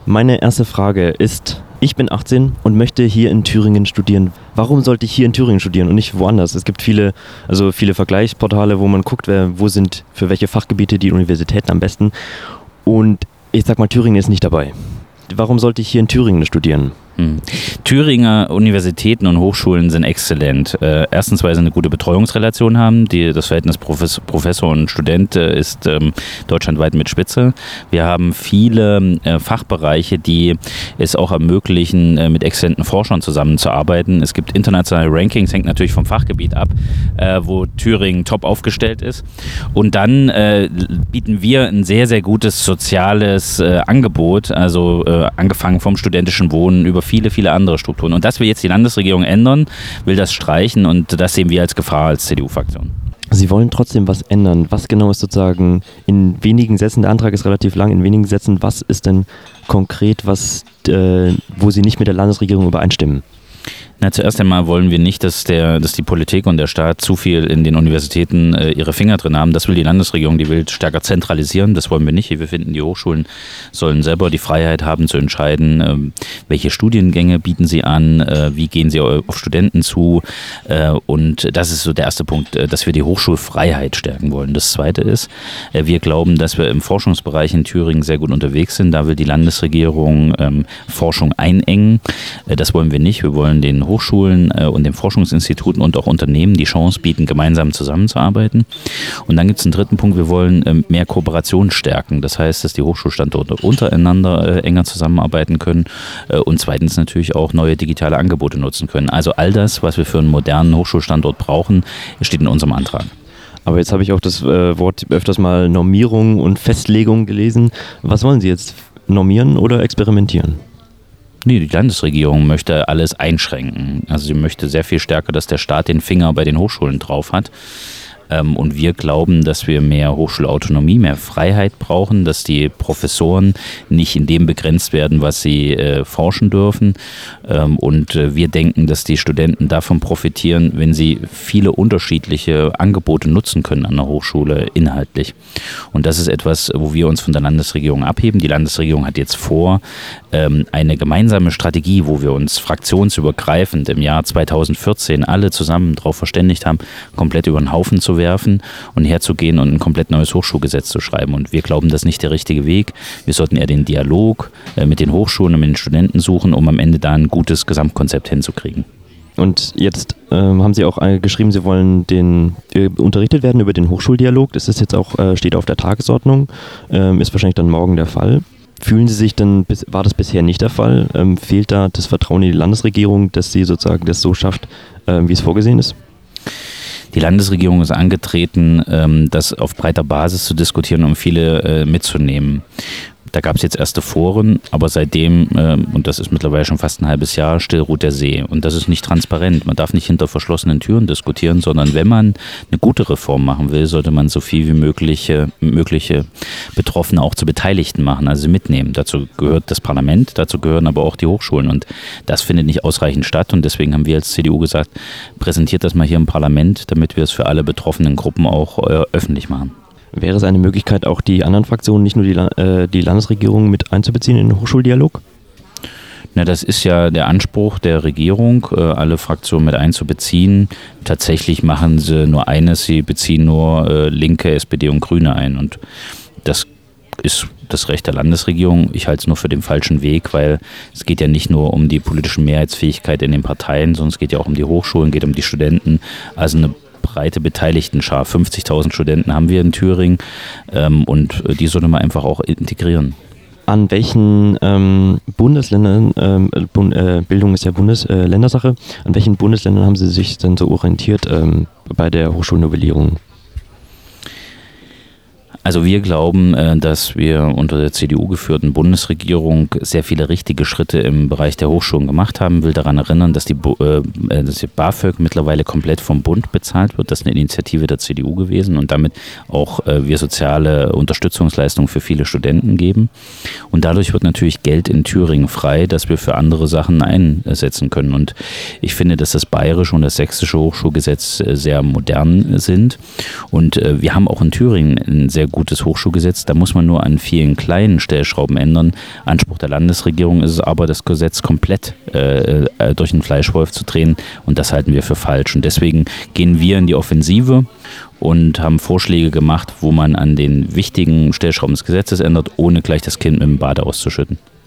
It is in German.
Meine erste Frage ist, ich bin 18 und möchte hier in Thüringen studieren. Warum sollte ich hier in Thüringen studieren und nicht woanders? Es gibt viele Vergleichsportale, wo man guckt, wo sind für welche Fachgebiete die Universitäten am besten. Und ich sag mal, Thüringen ist nicht dabei. Warum sollte ich hier in Thüringen studieren? Thüringer Universitäten und Hochschulen sind exzellent. Erstens, weil sie eine gute Betreuungsrelation haben. Das Verhältnis Professor und Student ist deutschlandweit mit Spitze. Wir haben viele Fachbereiche, die es auch ermöglichen, mit exzellenten Forschern zusammenzuarbeiten. Es gibt internationale Rankings, hängt natürlich vom Fachgebiet ab, wo Thüringen top aufgestellt ist. Und dann bieten wir ein sehr, sehr gutes soziales Angebot, also angefangen vom studentischen Wohnen über viele, viele andere Strukturen. Und das will jetzt die Landesregierung ändern, will das streichen und das sehen wir als Gefahr als CDU-Fraktion. Sie wollen trotzdem was ändern. Was genau ist sozusagen in wenigen Sätzen, der Antrag ist relativ lang, in wenigen Sätzen, was ist denn konkret, wo Sie nicht mit der Landesregierung übereinstimmen? Zuerst einmal wollen wir nicht, dass die Politik und der Staat zu viel in den Universitäten ihre Finger drin haben. Das will die Landesregierung, die will stärker zentralisieren. Das wollen wir nicht. Wir finden, die Hochschulen sollen selber die Freiheit haben zu entscheiden, welche Studiengänge bieten sie an, wie gehen sie auf Studenten zu. Und das ist so der erste Punkt, dass wir die Hochschulfreiheit stärken wollen. Das zweite ist, wir glauben, dass wir im Forschungsbereich in Thüringen sehr gut unterwegs sind. Da will die Landesregierung Forschung einengen. Das wollen wir nicht. Wir wollen den Hochschulen und den Forschungsinstituten und auch Unternehmen die Chance bieten, gemeinsam zusammenzuarbeiten. Und dann gibt es einen dritten Punkt, wir wollen mehr Kooperation stärken. Das heißt, dass die Hochschulstandorte untereinander enger zusammenarbeiten können und zweitens natürlich auch neue digitale Angebote nutzen können. Also all das, was wir für einen modernen Hochschulstandort brauchen, steht in unserem Antrag. Aber jetzt habe ich auch das Wort öfters mal Normierung und Festlegung gelesen. Was wollen Sie jetzt? Normieren oder experimentieren? Nee, die Landesregierung möchte alles einschränken. Also sie möchte sehr viel stärker, dass der Staat den Finger bei den Hochschulen drauf hat. Und wir glauben, dass wir mehr Hochschulautonomie, mehr Freiheit brauchen, dass die Professoren nicht in dem begrenzt werden, was sie forschen dürfen. Und wir denken, dass die Studenten davon profitieren, wenn sie viele unterschiedliche Angebote nutzen können an der Hochschule inhaltlich. Und das ist etwas, wo wir uns von der Landesregierung abheben. Die Landesregierung hat jetzt vor, eine gemeinsame Strategie, wo wir uns fraktionsübergreifend im Jahr 2014 alle zusammen darauf verständigt haben, komplett über den Haufen zu werfen und herzugehen und ein komplett neues Hochschulgesetz zu schreiben. Und wir glauben, das ist nicht der richtige Weg. Wir sollten eher den Dialog mit den Hochschulen und mit den Studenten suchen, um am Ende da ein gutes Gesamtkonzept hinzukriegen. Und jetzt haben Sie auch geschrieben, Sie wollen unterrichtet werden über den Hochschuldialog. Das ist jetzt auch, steht auf der Tagesordnung, ist wahrscheinlich dann morgen der Fall. Fühlen Sie sich denn, war das bisher nicht der Fall? Fehlt da das Vertrauen in die Landesregierung, dass sie sozusagen das so schafft, wie es vorgesehen ist? Die Landesregierung ist angetreten, das auf breiter Basis zu diskutieren, um viele mitzunehmen. Da gab es jetzt erste Foren, aber seitdem, und das ist mittlerweile schon fast ein halbes Jahr, still ruht der See. Und das ist nicht transparent. Man darf nicht hinter verschlossenen Türen diskutieren, sondern wenn man eine gute Reform machen will, sollte man so viel wie mögliche Betroffene auch zu Beteiligten machen, also mitnehmen. Dazu gehört das Parlament, dazu gehören aber auch die Hochschulen. Und das findet nicht ausreichend statt. Und deswegen haben wir als CDU gesagt, präsentiert das mal hier im Parlament, damit wir es für alle betroffenen Gruppen auch öffentlich machen. Wäre es eine Möglichkeit, auch die anderen Fraktionen, nicht nur die Landesregierung mit einzubeziehen in den Hochschuldialog? Na, das ist ja der Anspruch der Regierung, alle Fraktionen mit einzubeziehen. Tatsächlich machen sie nur eines, sie beziehen nur Linke, SPD und Grüne ein. Und das ist das Recht der Landesregierung. Ich halte es nur für den falschen Weg, weil es geht ja nicht nur um die politische Mehrheitsfähigkeit in den Parteien, sondern es geht ja auch um die Hochschulen, geht um die Studenten. Also eine breite Beteiligtenschar. 50.000 Studenten haben wir in Thüringen und die sollte man einfach auch integrieren. An welchen Bundesländern, Bildung ist ja Ländersache, an welchen Bundesländern haben Sie sich denn so orientiert bei der Hochschulnovellierung? Also wir glauben, dass wir unter der CDU geführten Bundesregierung sehr viele richtige Schritte im Bereich der Hochschulen gemacht haben. Ich will daran erinnern, dass die BAföG mittlerweile komplett vom Bund bezahlt wird. Das ist eine Initiative der CDU gewesen und damit auch wir soziale Unterstützungsleistungen für viele Studenten geben. Und dadurch wird natürlich Geld in Thüringen frei, das wir für andere Sachen einsetzen können. Und ich finde, dass das bayerische und das sächsische Hochschulgesetz sehr modern sind. Und wir haben auch in Thüringen ein sehr gutes Hochschulgesetz. Da muss man nur an vielen kleinen Stellschrauben ändern. Anspruch der Landesregierung ist es aber, das Gesetz komplett durch den Fleischwolf zu drehen. Und das halten wir für falsch. Und deswegen gehen wir in die Offensive und haben Vorschläge gemacht, wo man an den wichtigen Stellschrauben des Gesetzes ändert, ohne gleich das Kind mit dem Bade auszuschütten.